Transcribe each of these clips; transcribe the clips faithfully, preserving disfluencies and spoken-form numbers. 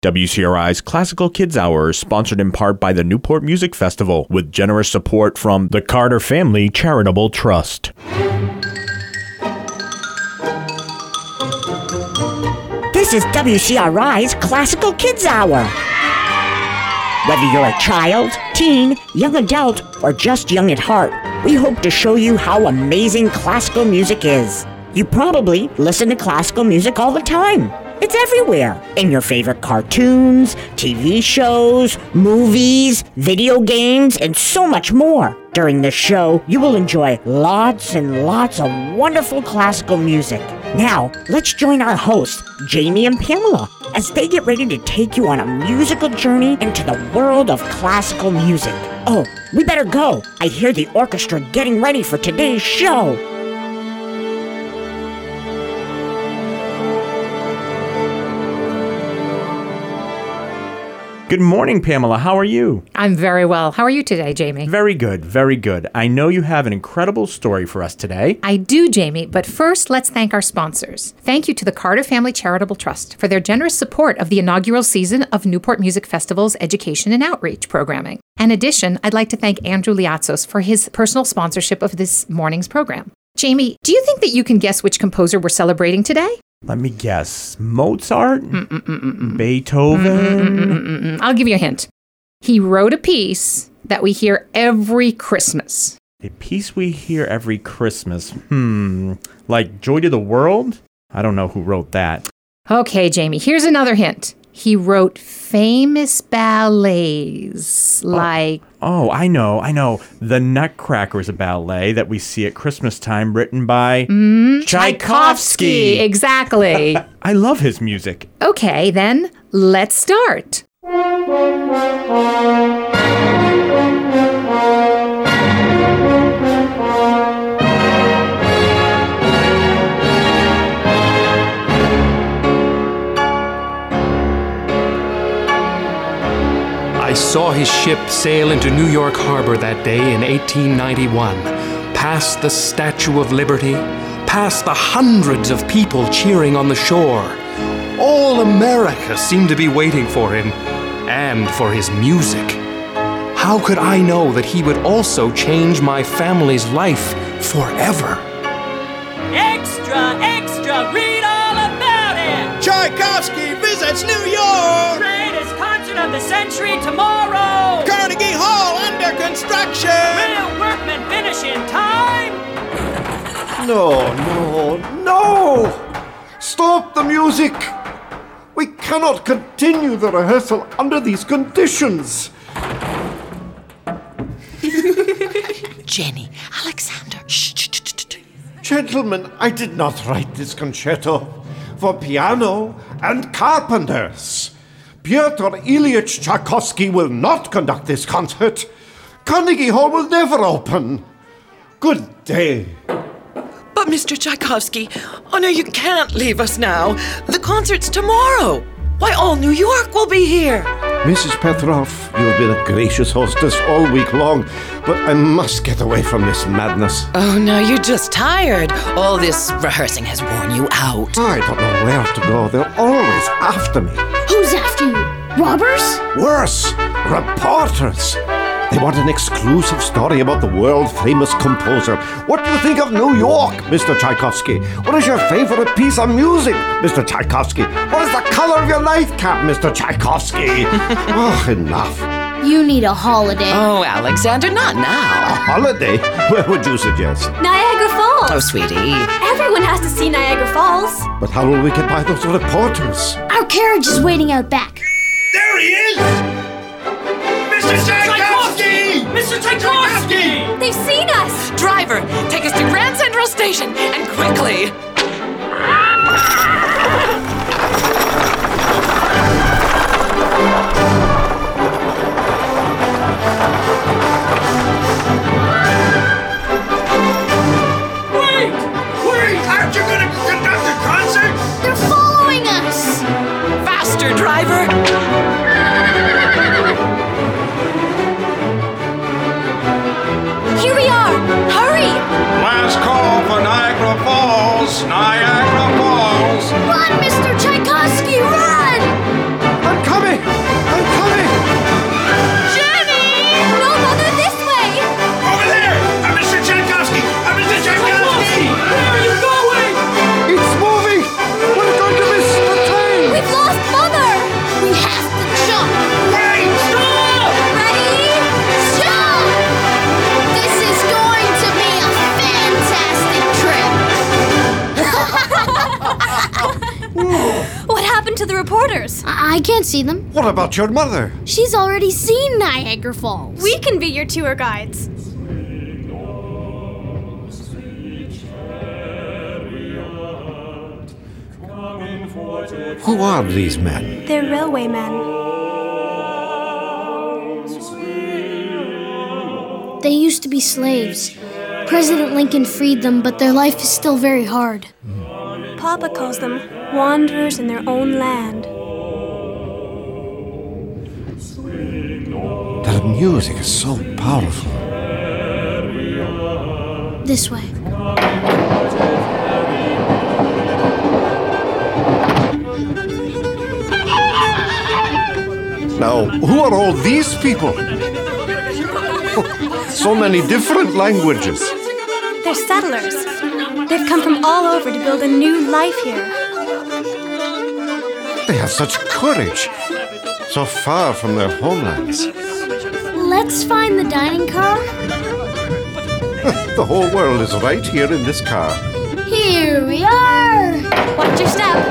W C R I's Classical Kids Hour is sponsored in part by the Newport Music Festival with generous support from the Carter Family Charitable Trust. This is W C R I's Classical Kids Hour. Whether you're a child, teen, young adult, or just young at heart, we hope to show you how amazing classical music is. You probably listen to classical music all the time. It's everywhere. In your favorite cartoons, T V shows, movies, video games, and so much more. During the show, you will enjoy lots and lots of wonderful classical music. Now, let's join our hosts, Jamie and Pamela, as they get ready to take you on a musical journey into the world of classical music. Oh, we better go. I hear the orchestra getting ready for today's show. Good morning, Pamela. How are you? I'm very well. How are you today, Jamie? Very good, very good. I know you have an incredible story for us today. I do, Jamie, but first let's thank our sponsors. Thank you to the Carter Family Charitable Trust for their generous support of the inaugural season of Newport Music Festival's education and outreach programming. In addition, I'd like to thank Andrew Liatzos for his personal sponsorship of this morning's program. Jamie, do you think that you can guess which composer we're celebrating today? Let me guess. Mozart? Mm-mm-mm-mm. Beethoven? Mm-mm-mm-mm. I'll give you a hint. He wrote a piece that we hear every Christmas. A piece we hear every Christmas. Hmm. Like Joy to the World? I don't know who wrote that. Okay, Jamie, here's another hint. He wrote famous ballets like... Oh, I know, I know. The Nutcracker is a ballet that we see at Christmas time written by... Mm, Tchaikovsky. Exactly. I love his music. Okay, then, let's start. I saw his ship sail into New York Harbor that day in eighteen ninety-one, past the Statue of Liberty, past the hundreds of people cheering on the shore. All America seemed to be waiting for him, and for his music. How could I know that he would also change my family's life forever? Extra, extra, read all about it! Tchaikovsky visits New York! Greatest concert of the century tomorrow! Carnegie Hall under construction! Will workmen finish in time? No, no, no! Stop the music! We cannot continue the rehearsal under these conditions. Jenny, Alexander, shh, shh, shh, shh. Gentlemen, I did not write this concerto for piano and carpenters. Pyotr Ilyich Tchaikovsky will not conduct this concert. Carnegie Hall will never open. Good day. But Mister Tchaikovsky, oh no, you can't leave us now. The concert's tomorrow. Why, all New York will be here. Missus Petrov, you have been a gracious hostess all week long, but I must get away from this madness. Oh, no, you're just tired. All this rehearsing has worn you out. I don't know where to go. They're always after me. Who's after you? Robbers? Worse, reporters. They want an exclusive story about the world-famous composer. What do you think of New York, Mister Tchaikovsky? What is your favorite piece of music, Mister Tchaikovsky? What is the color of your nightcap, Mister Tchaikovsky? Oh, enough. You need a holiday. Oh, Alexander, not A now. holiday? Where would you suggest? Niagara Falls. Oh, sweetie. Everyone has to see Niagara Falls. But how will we get by those reporters? Our carriage is waiting out back. There he is! Mister Tchaikovsky! Mister Tchaikovsky! They've seen us. Driver, take us to Grand Central Station, and quickly. Wait! Wait! Aren't you gonna conduct a concert? They're following us. Faster, driver. Here we are. Hurry. Last call for Niagara Falls! Niagara Falls! I can't see them. What about your mother? She's already seen Niagara Falls. We can be your tour guides. Who are these men? They're railway men. They used to be slaves. President Lincoln freed them, but their life is still very hard. Papa calls them wanderers in their own land. The music is so powerful. This way. Now, who are all these people? So many different languages. They're settlers. They've come from all over to build a new life here. They have such courage. So far from their homelands. Let's find the dining car. The whole world is right here in this car. Here we are. Watch your step.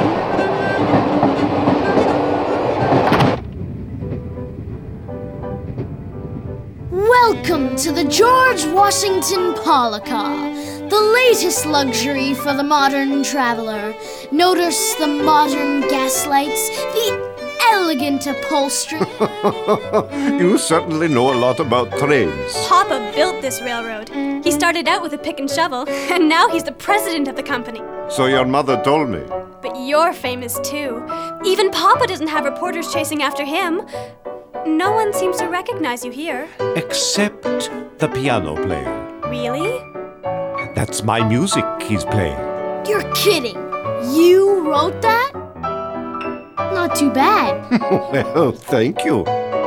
Welcome to the George Washington Polka, the latest luxury for the modern traveler. Notice the modern gaslights, the elegant upholstery. You certainly know a lot about trains. Papa built this railroad. He started out with a pick and shovel, and now he's the president of the company. So your mother told me. But you're famous too. Even Papa doesn't have reporters chasing after him. No one seems to recognize you here. Except the piano player. Really? That's my music he's playing. You're kidding. You wrote that? Not too bad. Well, thank you.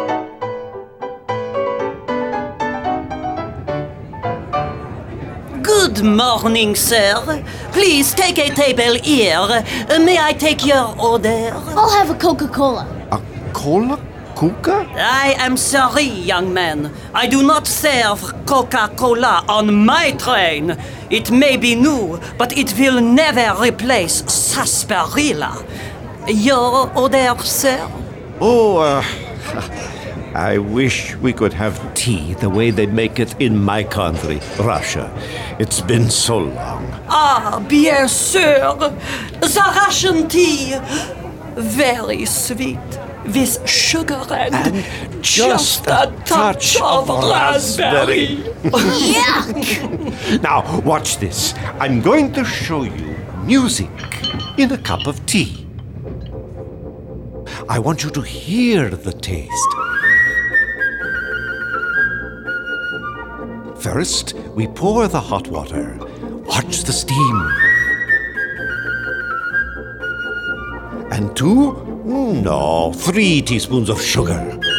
Good morning, sir. Please take a table here. Uh, may I take your order? I'll have a Coca-Cola. A cola? Kuka? I am sorry, young man. I do not serve Coca-Cola on my train. It may be new, but it will never replace sarsaparilla. Your order, sir? Oh, uh, I wish we could have tea the way they make it in my country, Russia. It's been so long. Ah, bien sûr. The Russian tea. Very sweet. With sugar and, and just, just a touch, touch of, of raspberry. raspberry. Yuck! Now, watch this. I'm going to show you music in a cup of tea. I want you to hear the taste. First, we pour the hot water. Watch the steam. And two, no, three teaspoons of sugar.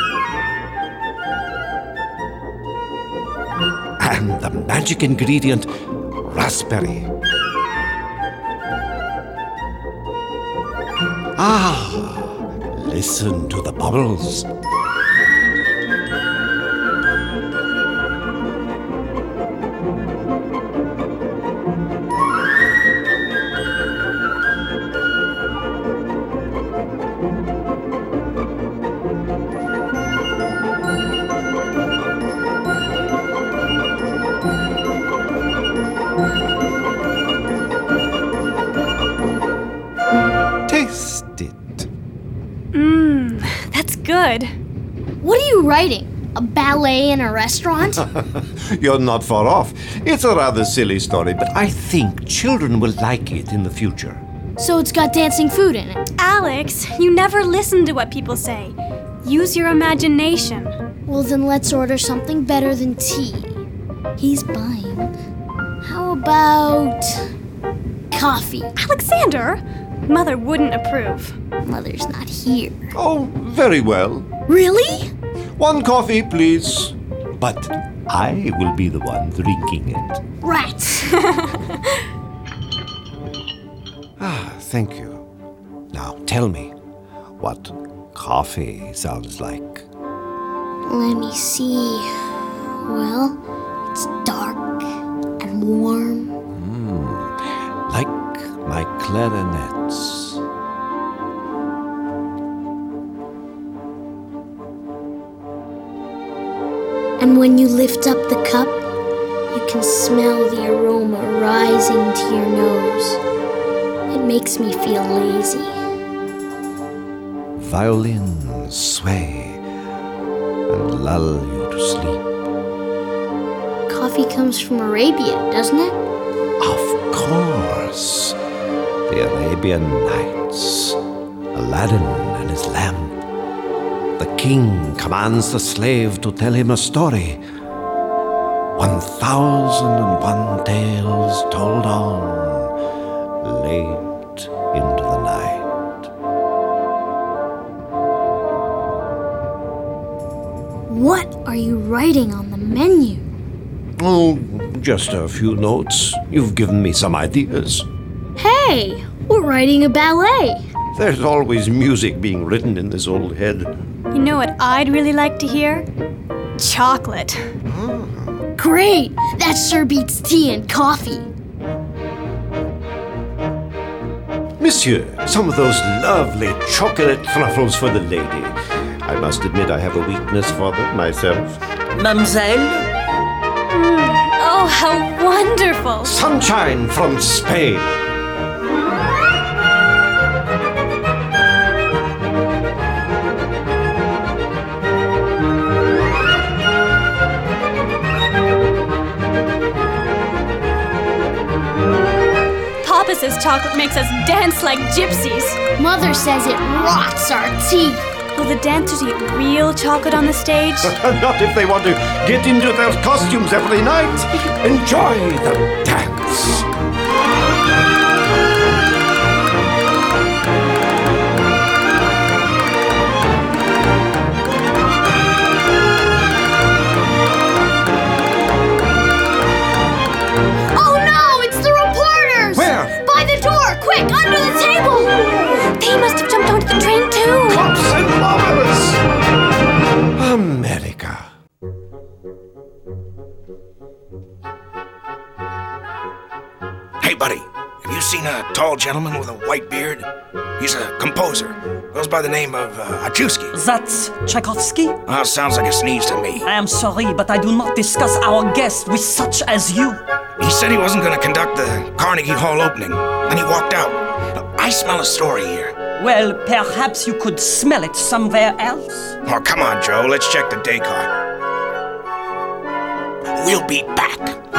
And the magic ingredient, raspberry. Ah, listen to the bubbles. Good. What are you writing? A ballet in a restaurant? You're not far off. It's a rather silly story, but I think children will like it in the future. So it's got dancing food in it. Alex, you never listen to what people say. Use your imagination. Well, then let's order something better than tea. He's buying. How about coffee? Alexander! Mother wouldn't approve. Mother's not here. Oh, very well. Really? One coffee, please. But I will be the one drinking it. Rats. Ah, thank you. Now, tell me what coffee sounds like. Let me see. Well, it's dark and warm. Mm, like my clarinets. And when you lift up the cup, you can smell the aroma rising to your nose. It makes me feel lazy. Violins sway and lull you to sleep. Coffee comes from Arabia, doesn't it? Of course. The Arabian Nights. Aladdin and his lamp. The king commands the slave to tell him a story. One thousand and one tales told on, late into the night. What are you writing on the menu? Oh, just a few notes. You've given me some ideas. Hey, we're writing a ballet. There's always music being written in this old head. You know what I'd really like to hear? Chocolate. Great! That sure beats tea and coffee. Monsieur, some of those lovely chocolate truffles for the lady. I must admit I have a weakness for them myself. Mademoiselle? Mm. Oh, how wonderful! Sunshine from Spain. Papa says chocolate makes us dance like gypsies. Mother says it rots our teeth. Will the dancers eat real chocolate on the stage? Not if they want to get into their costumes every night. Enjoy the dance. Oh no, it's the reporters! Where? By the door, quick, under the table! They must have jumped onto the train too. Cops and robbers! America. Hey, buddy, have you seen a tall gentleman with a white beard? He's a composer. Goes by the name of uh, Achusky. That's Tchaikovsky? Ah, sounds like a sneeze to me. I am sorry, but I do not discuss our guest with such as you. He said he wasn't going to conduct the Carnegie Hall opening. Then he walked out. I smell a story here. Well, perhaps you could smell it somewhere else. Oh, come on, Joe. Let's check the day card. We'll be back.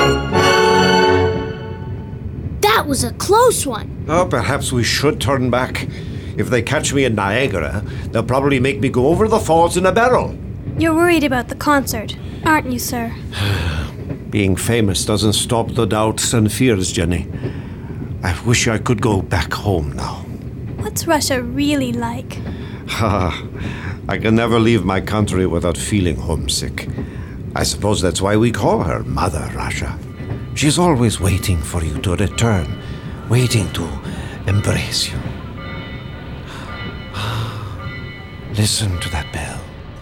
That was a close one. Oh, perhaps we should turn back. If they catch me in Niagara, they'll probably make me go over the falls in a barrel. You're worried about the concert, aren't you, sir? Being famous doesn't stop the doubts and fears, Jenny. I wish I could go back home now. What's Russia really like? Ha! I can never leave my country without feeling homesick. I suppose that's why we call her Mother Russia. She's always waiting for you to return, waiting to embrace you. Listen to that bell.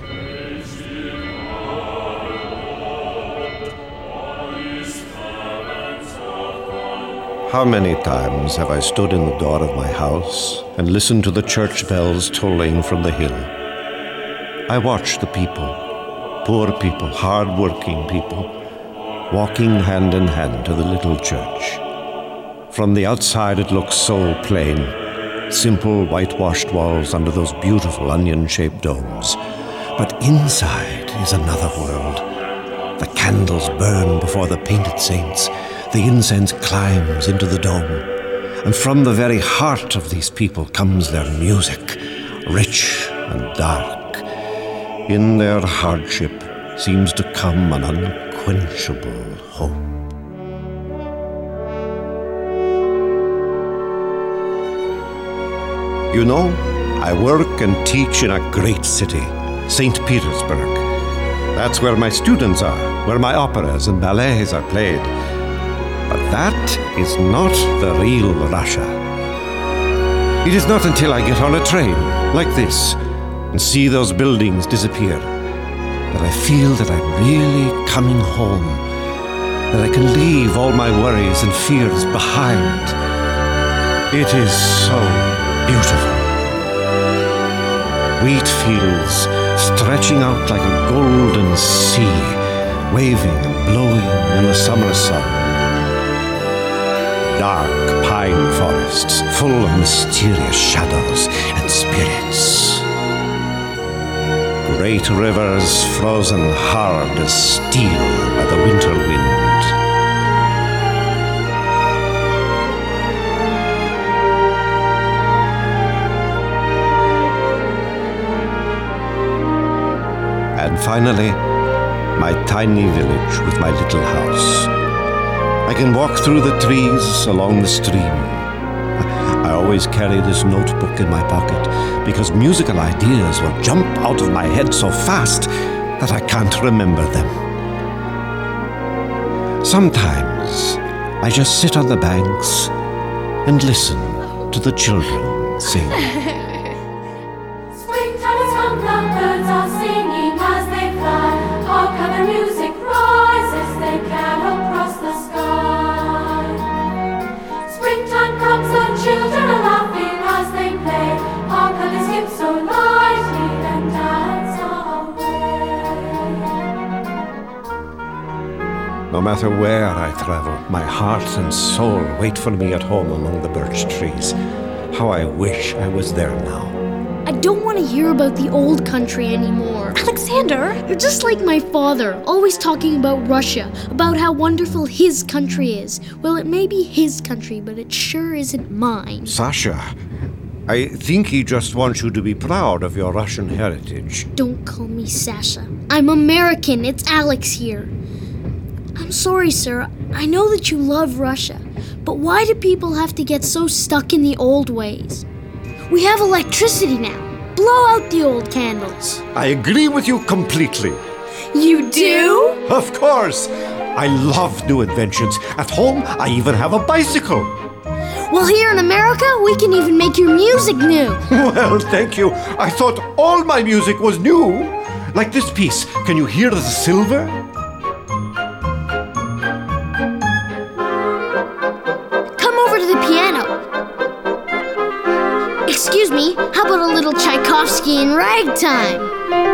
How many times have I stood in the door of my house and listened to the church bells tolling from the hill? I watch the people, poor people, hard-working people, walking hand in hand to the little church. From the outside it looks so plain, simple whitewashed walls under those beautiful onion-shaped domes. But inside is another world. The candles burn before the painted saints. The incense climbs into the dome. And from the very heart of these people comes their music, rich and dark. In their hardship seems to come an unquenchable hope. You know, I work and teach in a great city, Saint Petersburg. That's where my students are, where my operas and ballets are played. But that is not the real Russia. It is not until I get on a train, like this, and see those buildings disappear, that I feel that I'm really coming home, that I can leave all my worries and fears behind. It is so beautiful. Wheat fields stretching out like a golden sea, waving and blowing in the summer sun. Dark pine forests full of mysterious shadows and spirits. Great rivers frozen hard as steel by the winter wind. And finally, my tiny village with my little house. I can walk through the trees along the stream. I always carry this notebook in my pocket because musical ideas will jump out of my head so fast that I can't remember them. Sometimes I just sit on the banks and listen to the children sing. Springtime has come, the birds are singing as they fly. Hark how the music rises, they carol across the sky. Springtime comes, the children are laughing as they play. Hark how they skip so lightly and dance away. No matter where I travel, my heart and soul wait for me at home among the birch trees. How I wish I was there now. I don't want to hear about the old country anymore. Alexander! You're just like my father, always talking about Russia, about how wonderful his country is. Well, it may be his country, but it sure isn't mine. Sasha, I think he just wants you to be proud of your Russian heritage. Don't call me Sasha. I'm American. It's Alex here. I'm sorry, sir. I know that you love Russia, but why do people have to get so stuck in the old ways? We have electricity now. Blow out the old candles. I agree with you completely. You do? Of course. I love new inventions. At home, I even have a bicycle. Well, here in America, we can even make your music new. Well, thank you. I thought all my music was new. Like this piece. Can you hear the silver? Come over to the piano. Excuse me, how about a little Tchaikovsky in ragtime?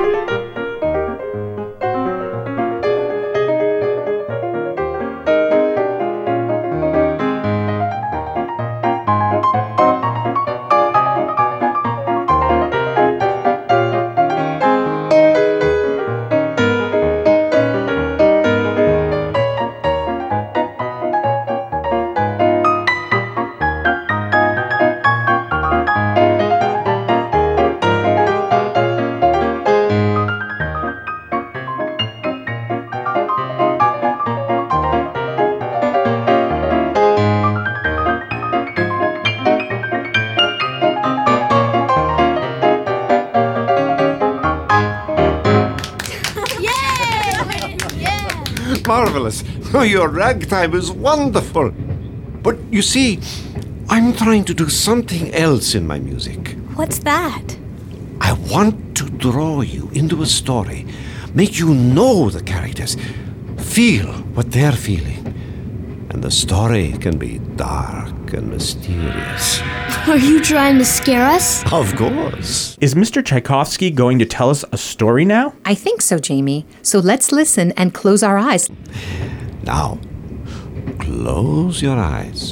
Marvelous. Oh, your ragtime is wonderful. But you see, I'm trying to do something else in my music. What's that? I want to draw you into a story, make you know the characters, feel what they're feeling. And the story can be dark and mysterious. Are you trying to scare us? Of course. Is Mister Tchaikovsky going to tell us a story now? I think so, Jamie. So let's listen and close our eyes. Now, close your eyes.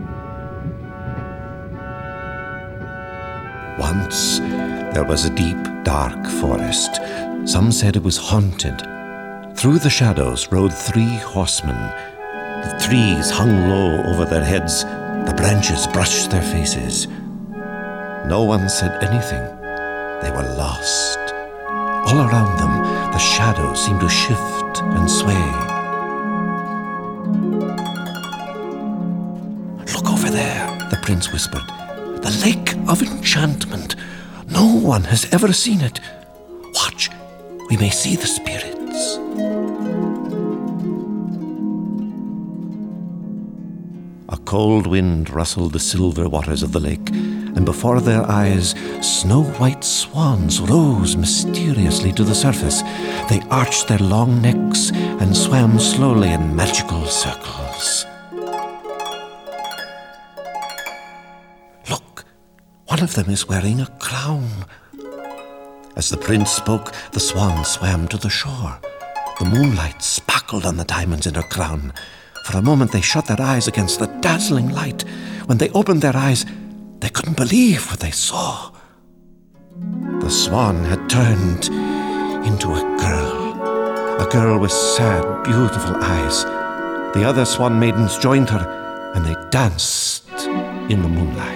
Once, there was a deep, dark forest. Some said it was haunted. Through the shadows rode three horsemen. The trees hung low over their heads. The branches brushed their faces. No one said anything. They were lost. All around them, the shadows seemed to shift and sway. Look over there, the prince whispered. The Lake of Enchantment. No one has ever seen it. Watch, we may see the spirits. A cold wind rustled the silver waters of the lake, and before their eyes, snow-white swans rose mysteriously to the surface. They arched their long necks and swam slowly in magical circles. Look, one of them is wearing a crown. As the prince spoke, the swans swam to the shore. The moonlight sparkled on the diamonds in her crown. For a moment they shut their eyes against the dazzling light. When they opened their eyes, they couldn't believe what they saw. The swan had turned into a girl. A girl with sad, beautiful eyes. The other swan maidens joined her, and they danced in the moonlight.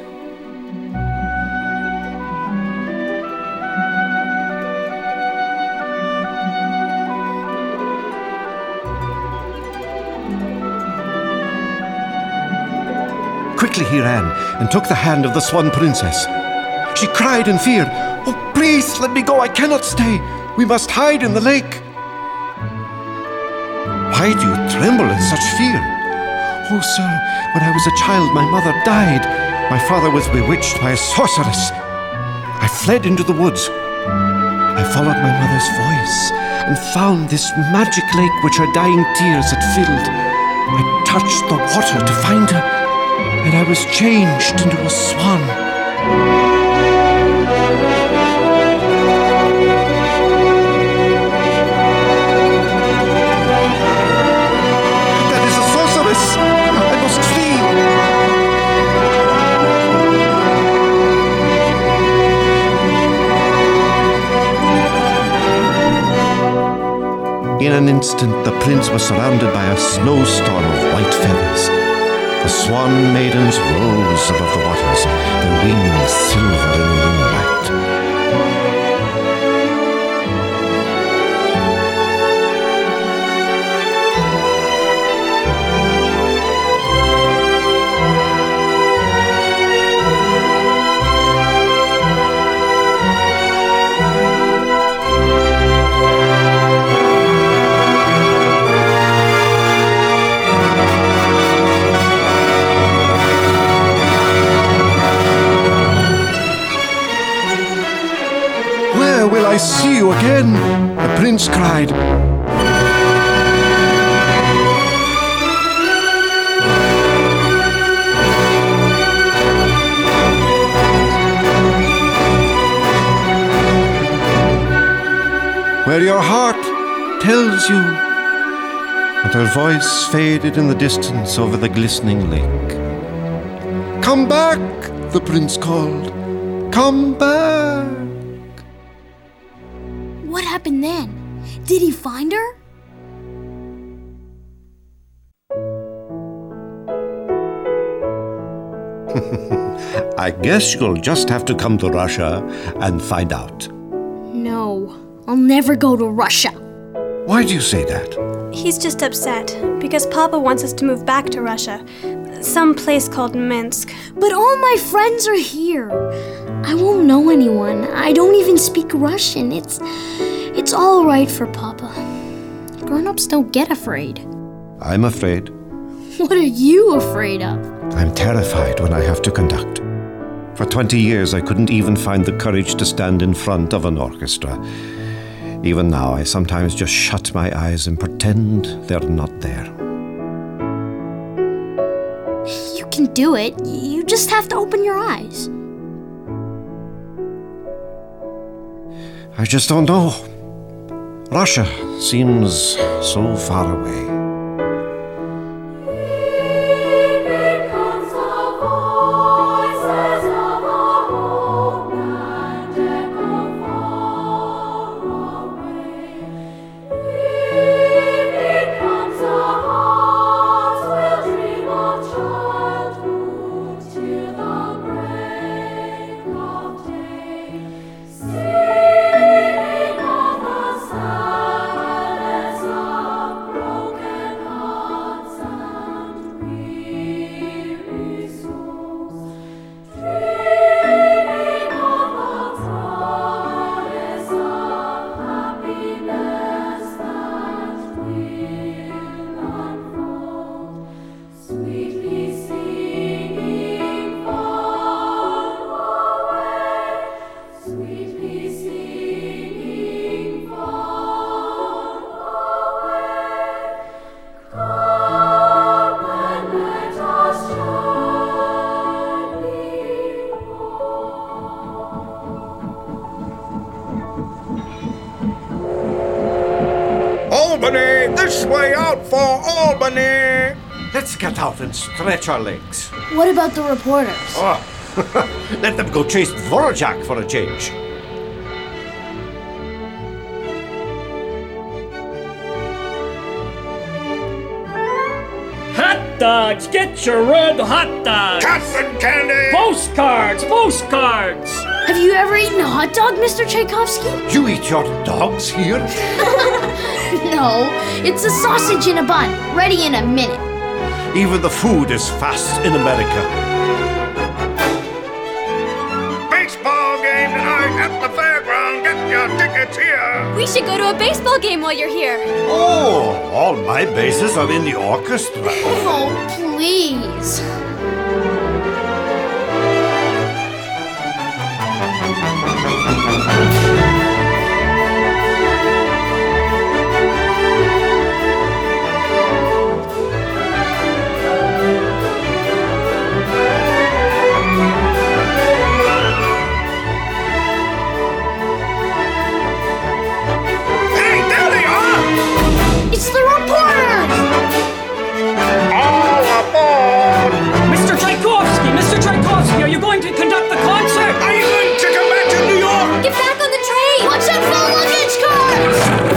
Quickly he ran and took the hand of the Swan Princess. She cried in fear, "Oh, please, let me go, I cannot stay. We must hide in the lake." "Why do you tremble in such fear?" "Oh, sir, when I was a child, my mother died. My father was bewitched by a sorceress. I fled into the woods. I followed my mother's voice and found this magic lake which her dying tears had filled. I touched the water to find her, and I was changed into a swan." "That is a sorceress! I must flee!" In an instant, the prince was surrounded by a snowstorm of white feathers. The swan maidens rose above the waters, their wings silver in the moonlight. "I see you again," the prince cried. "Where your heart tells you." And her voice faded in the distance over the glistening lake. "Come back," the prince called. "Come back." What happened then? Did he find her? I guess you'll just have to come to Russia and find out. No, I'll never go to Russia. Why do you say that? He's just upset because Papa wants us to move back to Russia. Some place called Minsk. But all my friends are here. I won't know anyone. I don't even speak Russian. It's it's all right for Papa. Grown-ups don't get afraid. I'm afraid. What are you afraid of? I'm terrified when I have to conduct. For twenty years, I couldn't even find the courage to stand in front of an orchestra. Even now, I sometimes just shut my eyes and pretend they're not there. You can do it. You just have to open your eyes. I just don't know. Russia seems so far away. Albany! This way out for Albany! Let's get out and stretch our legs. What about the reporters? Oh, let them go chase Vorajak for a change. Hot dogs! Get your red hot dogs! Cotton candy! Postcards! Postcards! Have you ever eaten a hot dog, Mister Tchaikovsky? You eat your dogs here? No, it's a sausage in a bun, ready in a minute. Even the food is fast in America. Baseball game tonight at the fairground. Get your tickets here. We should go to a baseball game while you're here. Oh, all my bases are in the orchestra. Oh, please. It's the reporters! All aboard! Mister Tchaikovsky! Mister Tchaikovsky, are you going to conduct the concert? Are you going to come back to New York? Get back on the train! Watch out for the luggage cars!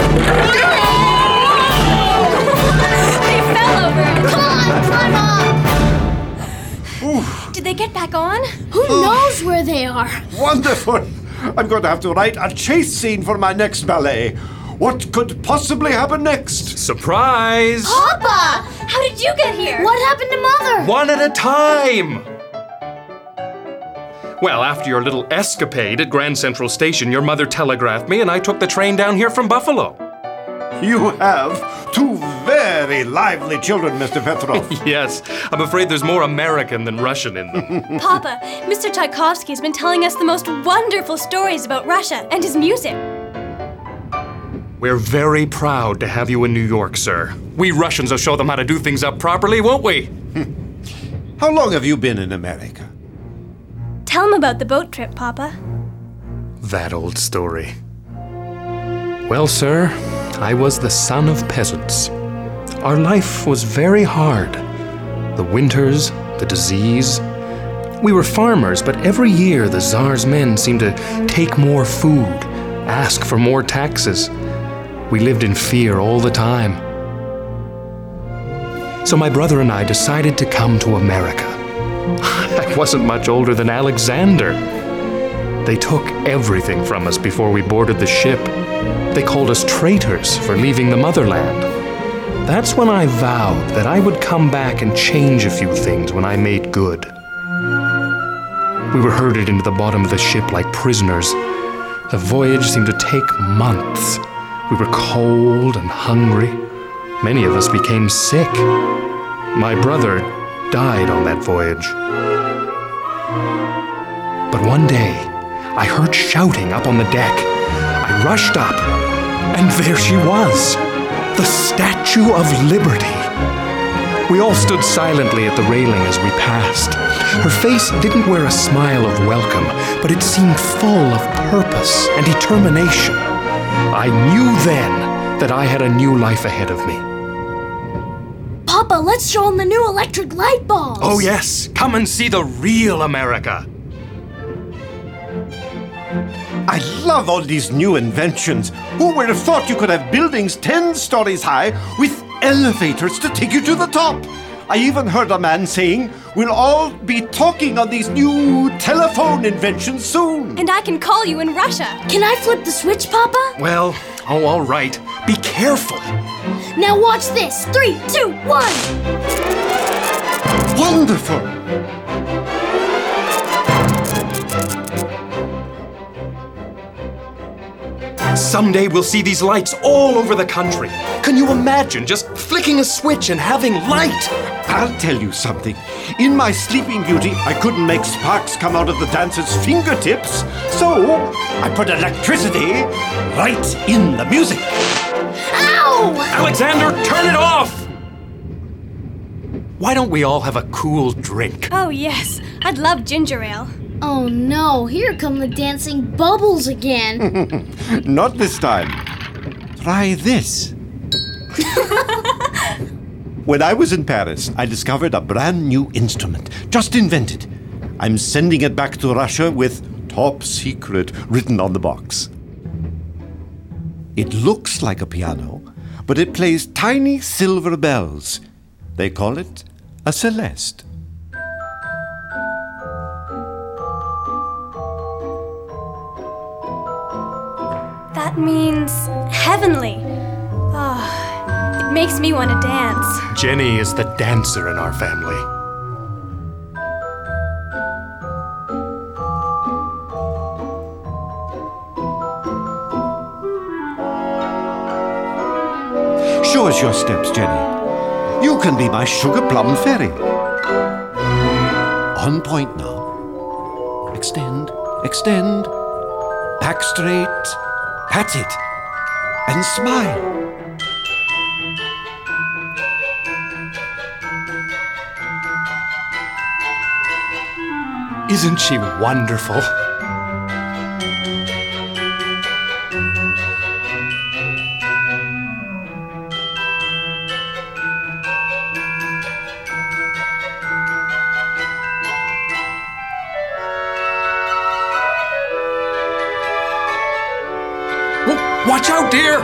They fell over it. Come on, climb up! Did they get back on? Who knows where they are? Wonderful! I'm going to have to write a chase scene for my next ballet. What could possibly happen next? Surprise! Papa! How did you get here? What happened to Mother? One at a time! Well, after your little escapade at Grand Central Station, your mother telegraphed me and I took the train down here from Buffalo. You have two very lively children, Mister Petrov. Yes, I'm afraid there's more American than Russian in them. Papa, Mister Tchaikovsky's been telling us the most wonderful stories about Russia and his music. We're very proud to have you in New York, sir. We Russians will show them how to do things up properly, won't we? How long have you been in America? Tell him about the boat trip, Papa. That old story. Well, sir, I was the son of peasants. Our life was very hard. The winters, the disease. We were farmers, but every year the Tsar's men seemed to take more food, ask for more taxes. We lived in fear all the time. So my brother and I decided to come to America. I wasn't much older than Alexander. They took everything from us before we boarded the ship. They called us traitors for leaving the motherland. That's when I vowed that I would come back and change a few things when I made good. We were herded into the bottom of the ship like prisoners. The voyage seemed to take months. We were cold and hungry. Many of us became sick. My brother died on that voyage. But one day, I heard shouting up on the deck. I rushed up, and there she was, the Statue of Liberty. We all stood silently at the railing as we passed. Her face didn't wear a smile of welcome, but it seemed full of purpose and determination. I knew then that I had a new life ahead of me. Papa, let's show him the new electric light bulbs. Oh yes, come and see the real America. I love all these new inventions. Who would have thought you could have buildings ten stories high with elevators to take you to the top? I even heard a man saying, we'll all be talking on these new telephone inventions soon. And I can call you in Russia. Can I flip the switch, Papa? Well, oh, all right. Be careful. Now watch this. Three, two, one. Wonderful. Someday we'll see these lights all over the country. Can you imagine just flicking a switch and having light? I'll tell you something. In my Sleeping Beauty, I couldn't make sparks come out of the dancer's fingertips, so I put electricity right in the music. Ow! Alexander, turn it off! Why don't we all have a cool drink? Oh, yes. I'd love ginger ale. Oh no, here come the dancing bubbles again. Not this time. Try this. When I was in Paris, I discovered a brand new instrument, just invented. I'm sending it back to Russia with top secret written on the box. It looks like a piano, but it plays tiny silver bells. They call it a celeste. That means heavenly. Ah, it makes me want to dance. Jenny is the dancer in our family. Show us your steps, Jenny. You can be my sugar plum fairy. On point now. Extend, extend. Back straight. That's it. And smile. Isn't she wonderful? Watch out, dear!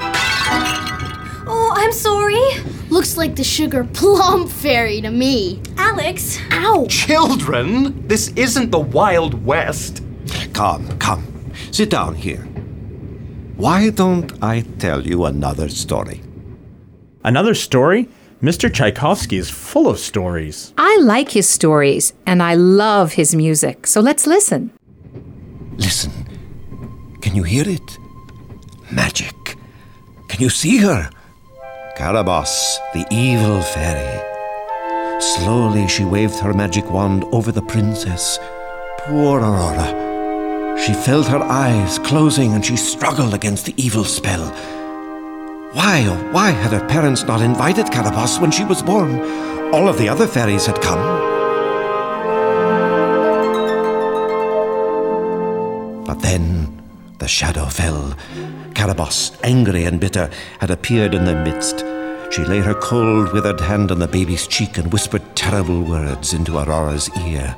Oh, I'm sorry. Looks like the sugar plum fairy to me. Alex. Ow! Children, this isn't the Wild West. Come, come. Sit down here. Why don't I tell you another story? Another story? Mister Tchaikovsky is full of stories. I like his stories, and I love his music, so let's listen. Listen. Can you hear it? Magic. Can you see her? Carabosse, the evil fairy. Slowly she waved her magic wand over the princess. Poor Aurora. She felt her eyes closing and she struggled against the evil spell. Why, oh, why had her parents not invited Carabosse when she was born? All of the other fairies had come. But then the shadow fell. Carabosse, angry and bitter, had appeared in their midst. She laid her cold, withered hand on the baby's cheek and whispered terrible words into Aurora's ear.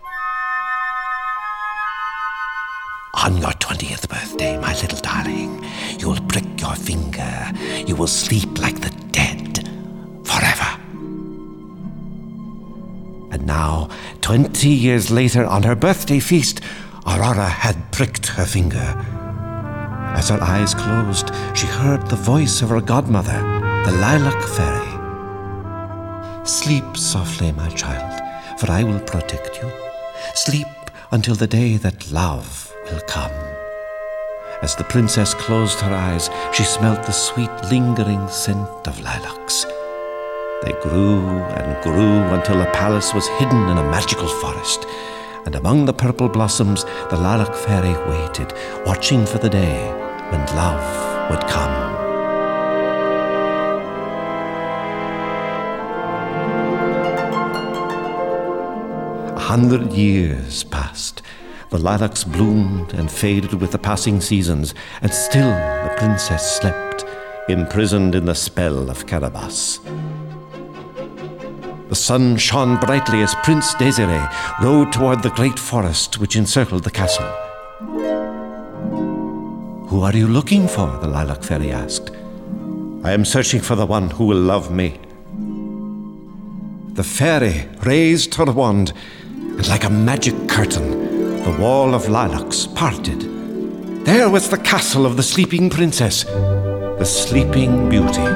On your twentieth birthday, my little darling, you will prick your finger. You will sleep like the dead forever. And now, twenty years later, on her birthday feast, Aurora had pricked her finger. As her eyes closed, she heard the voice of her godmother, the Lilac Fairy. Sleep softly, my child, for I will protect you. Sleep until the day that love will come. As the princess closed her eyes, she smelt the sweet, lingering scent of lilacs. They grew and grew until the palace was hidden in a magical forest. And among the purple blossoms, the Lilac Fairy waited, watching for the day when love would come. A hundred years passed. The lilacs bloomed and faded with the passing seasons, and still the princess slept, imprisoned in the spell of Carabosse. The sun shone brightly as Prince Désiré rode toward the great forest which encircled the castle. "Who are you looking for?" the Lilac Fairy asked. "I am searching for the one who will love me." The fairy raised her wand, and like a magic curtain, the wall of lilacs parted. There was the castle of the sleeping princess, the Sleeping Beauty.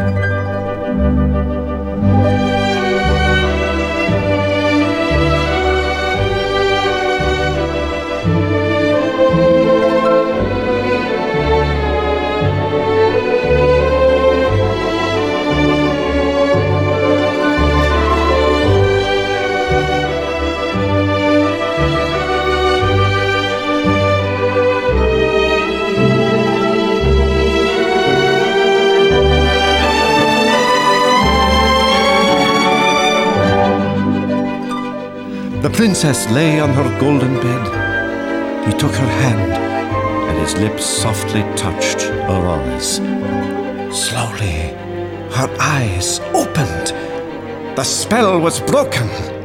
The princess lay on her golden bed. He took her hand, and his lips softly touched Aurora's. Slowly, her eyes opened, The spell was broken.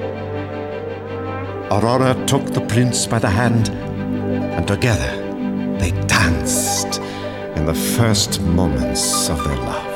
Aurora took the prince by the hand, and together they danced in the first moments of their love.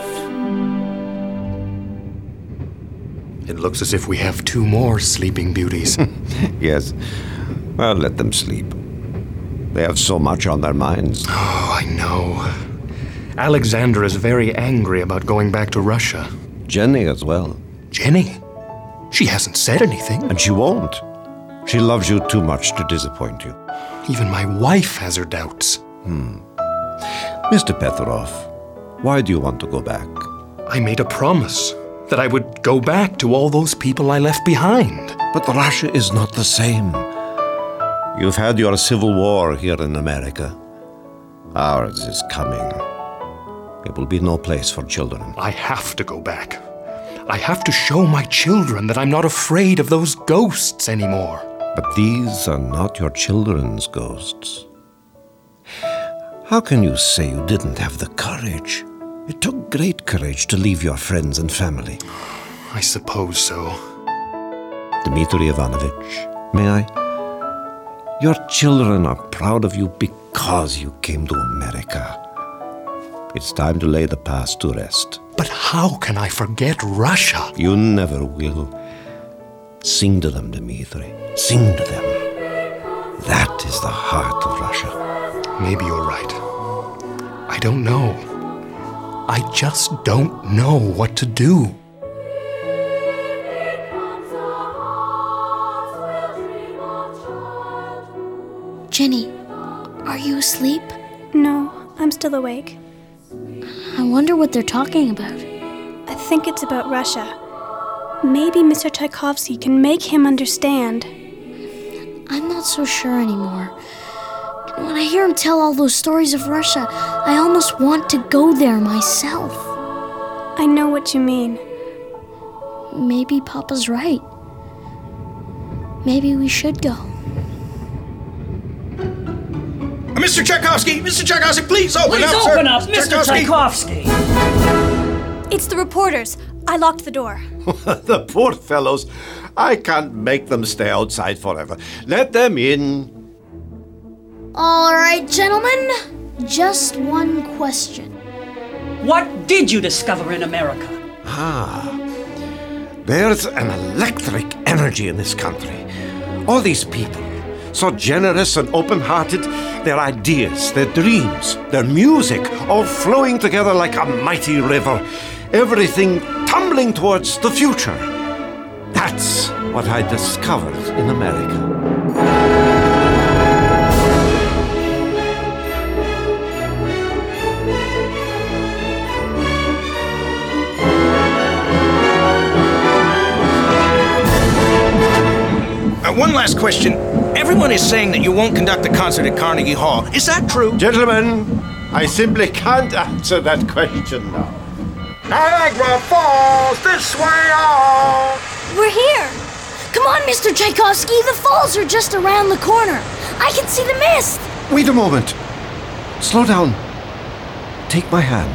It looks as if we have two more Sleeping Beauties. Yes. Well, let them sleep. They have so much on their minds. Oh, I know. Alexandra is very angry about going back to Russia. Jenny as well. Jenny? She hasn't said anything. And she won't. She loves you too much to disappoint you. Even my wife has her doubts. Hmm. Mister Petrov, why do you want to go back? I made a promise that I would go back to all those people I left behind. But Russia is not the same. You've had your civil war here in America. Ours is coming. It will be no place for children. I have to go back. I have to show my children that I'm not afraid of those ghosts anymore. But these are not your children's ghosts. How can you say you didn't have the courage? It took great courage to leave your friends and family. I suppose so. Dmitri Ivanovich, may I? Your children are proud of you because you came to America. It's time to lay the past to rest. But how can I forget Russia? You never will. Sing to them, Dmitri. Sing to them. That is the heart of Russia. Maybe you're right. I don't know. I just don't know what to do. Jenny, are you asleep? No, I'm still awake. I wonder what they're talking about. I think it's about Russia. Maybe Mister Tchaikovsky can make him understand. I'm not so sure anymore. When I hear him tell all those stories of Russia, I almost want to go there myself. I know what you mean. Maybe Papa's right. Maybe we should go. Mister Tchaikovsky! Mister Tchaikovsky, please open please up, Please open sir. up, Mister Tchaikovsky! It's the reporters. I locked the door. The poor fellows. I can't make them stay outside forever. Let them in. All right, gentlemen. Just one question. What did you discover in America? Ah. There's an electric energy in this country. All these people, so generous and open-hearted, their ideas, their dreams, their music, all flowing together like a mighty river. Everything tumbling towards the future. That's what I discovered in America. Uh, one last question. Everyone is saying that you won't conduct the concert at Carnegie Hall. Is that true? Gentlemen, I simply can't answer that question now. Niagara Falls, this way out! We're here! Come on, Mister Tchaikovsky, the falls are just around the corner. I can see the mist! Wait a moment. Slow down. Take my hand.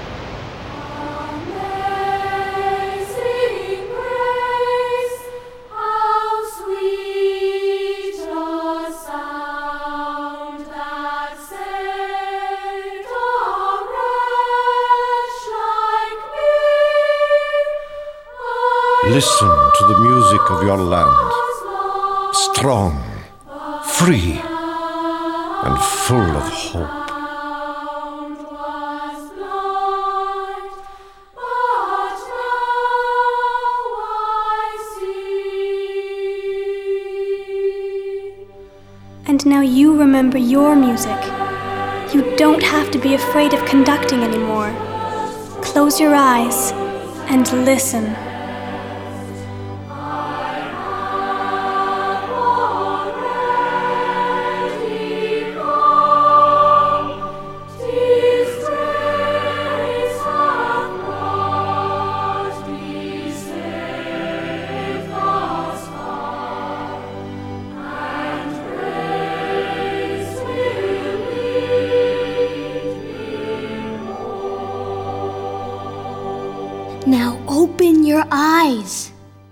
Listen to the music of your land. Strong, free, and full of hope. And now you remember your music. You don't have to be afraid of conducting anymore. Close your eyes and listen. Now open your eyes.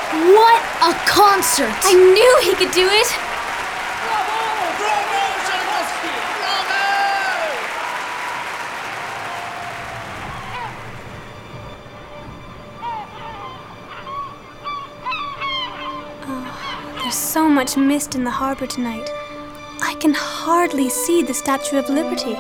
What a concert! I knew he could do it! There's so much mist in the harbor tonight. I can hardly see the Statue of Liberty.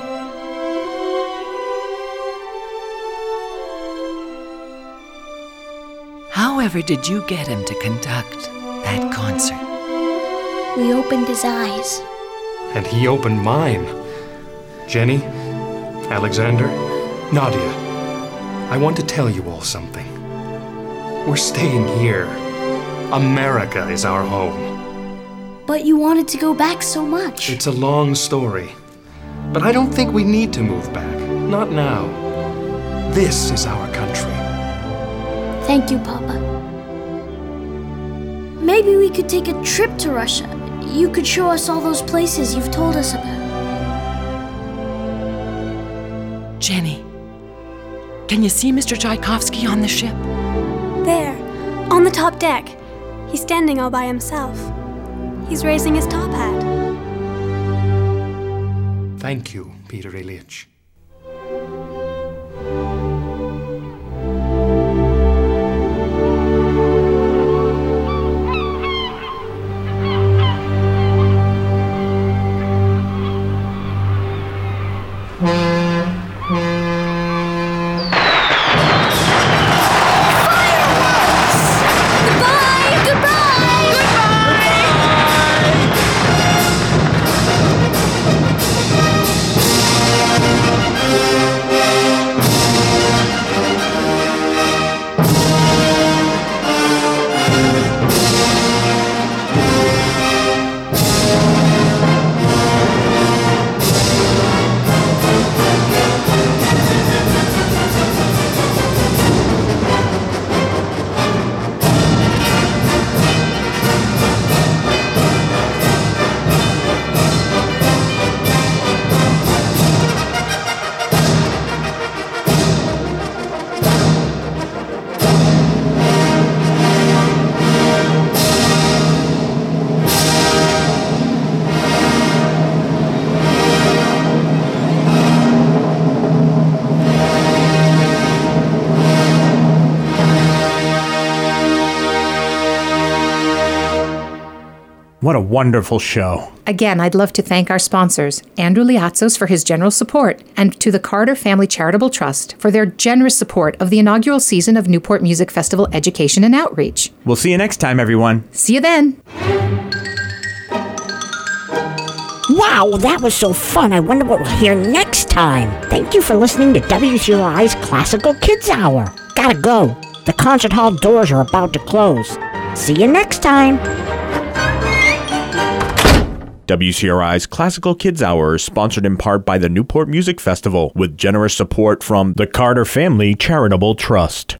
However did you get him to conduct that concert? We opened his eyes. And he opened mine. Jenny, Alexander, Nadia, I want to tell you all something. We're staying here. America is our home. But you wanted to go back so much. It's a long story. But I don't think we need to move back. Not now. This is our country. Thank you, Papa. Maybe we could take a trip to Russia. You could show us all those places you've told us about. Jenny, can you see Mister Tchaikovsky on the ship? There, on the top deck. He's standing all by himself. He's raising his top hat. Thank you, Peter Ilyich. What a wonderful show. Again, I'd love to thank our sponsors, Andrew Liatzos for his general support, and to the Carter Family Charitable Trust for their generous support of the inaugural season of Newport Music Festival Education and Outreach. We'll see you next time, everyone. See you then. Wow, that was so fun. I wonder what we'll hear next time. Thank you for listening to W C R I's Classical Kids Hour. Gotta go. The concert hall doors are about to close. See you next time. W C R I's Classical Kids Hour is sponsored in part by the Newport Music Festival with generous support from the Carter Family Charitable Trust.